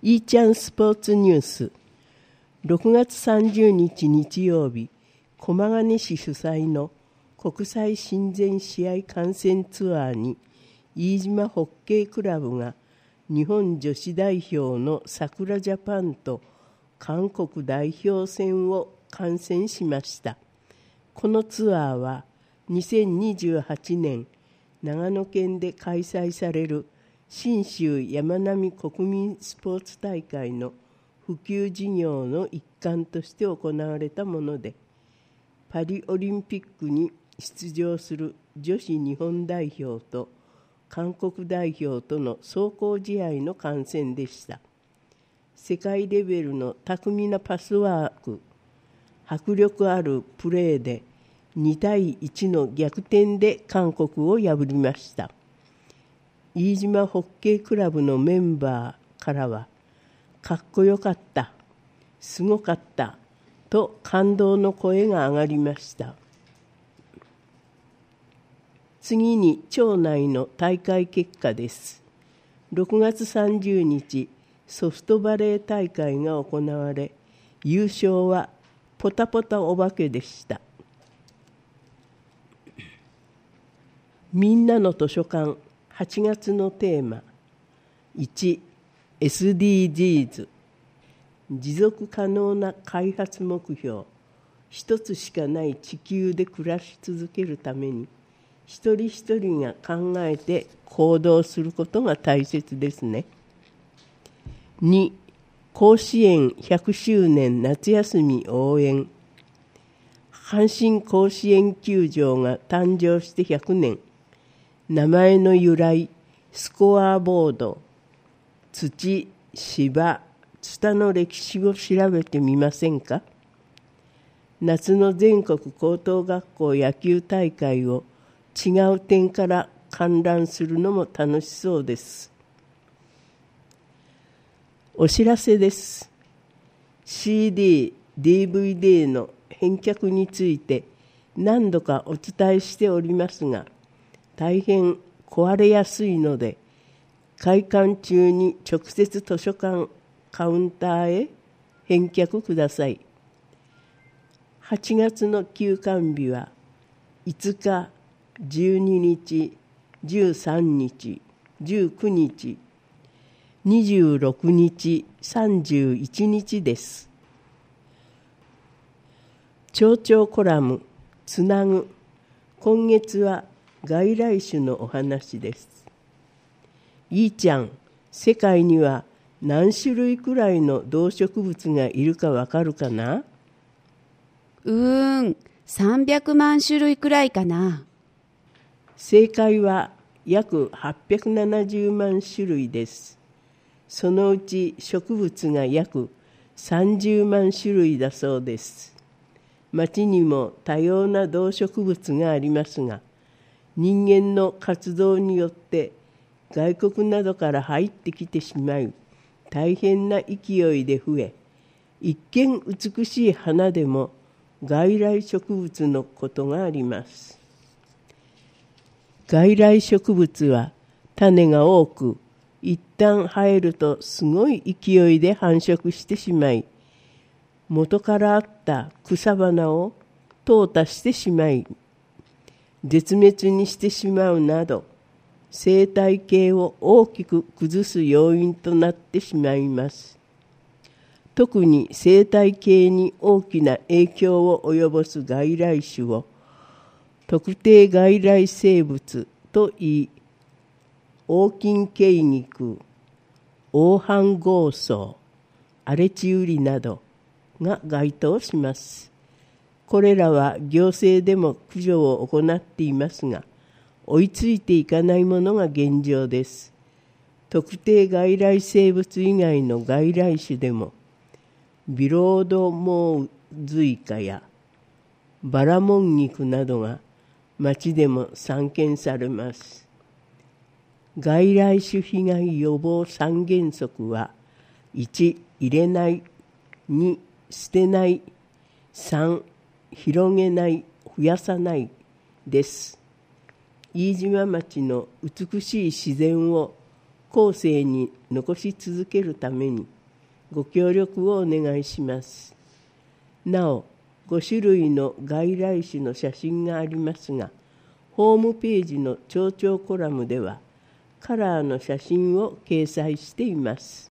イーチャンスポーツニュース6月30日日曜日、駒ヶ根市主催の国際親善試合観戦ツアーに飯島ホッケークラブが日本女子代表の桜ジャパンと韓国代表戦を観戦しました。このツアーは2028年長野県で開催される信州山並国民スポーツ大会の普及事業の一環として行われたもので、パリオリンピックに出場する女子日本代表と韓国代表との壮行試合の観戦でした。世界レベルの巧みなパスワーク、迫力あるプレーで2対1の逆転で韓国を破りました。飯島ホッケークラブのメンバーからは、かっこよかった、すごかったと感動の声が上がりました。次に町内の大会結果です。6月30日、ソフトバレー大会が行われ、優勝はポタポタお化けでした。みんなの図書館8月のテーマ1、SDGs 持続可能な開発目標。一つしかない地球で暮らし続けるために一人一人が考えて行動することが大切ですね。2、甲子園100周年夏休み応援。阪神甲子園球場が誕生して100年。名前の由来、スコアボード、土、芝、ツタの歴史を調べてみませんか？夏の全国高等学校野球大会を違う点から観覧するのも楽しそうです。お知らせです。CD、DVD の返却について何度かお伝えしておりますが、大変壊れやすいので、開館中に直接図書館カウンターへ返却ください。8月の休館日は5日、12日、13日、19日、26日、31日です。町長コラムつなぐ。今月は外来種のお話です。いいちゃん、世界には何種類くらいの動植物がいるかわかるかな ？300万種類くらいかな。 正解は約870万種類です。そのうち植物が約30万種類だそうです。町にも多様な動植物がありますが、人間の活動によって外国などから入ってきてしまい、大変な勢いで増え、一見美しい花でも外来植物のことがあります。外来植物は種が多く、一旦生えるとすごい勢いで繁殖してしまい、元からあった草花を淘汰してしまい、絶滅にしてしまうなど、生態系を大きく崩す要因となってしまいます。特に生態系に大きな影響を及ぼす外来種を特定外来生物と言い、オオキンケイギク、オオハンゴウソウ、アレチウリなどが該当します。これらは行政でも駆除を行っていますが、追いついていかないものが現状です。特定外来生物以外の外来種でも、ビロードモウズイカやバラモンギクなどが町でも散見されます。外来種被害予防三原則は、1、入れない、2、捨てない、3、広げない、増やさないです。飯島町の美しい自然を後世に残し続けるためにご協力をお願いします。なお、5種類の外来種の写真がありますが、ホームページの町長コラムではカラーの写真を掲載しています。